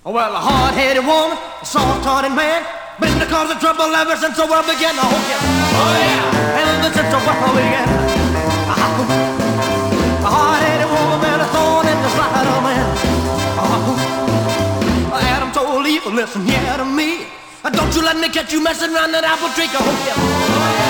Well, a hard-headed woman, a soft-hearted man, been the cause of trouble ever since the world began. Oh yeah, oh yeah, ever since the world began. A hard-headed woman, been a thorn in the side of man. Adam told Eve, listen here to me. Don't you let me catch you messing around that apple tree. Oh yeah.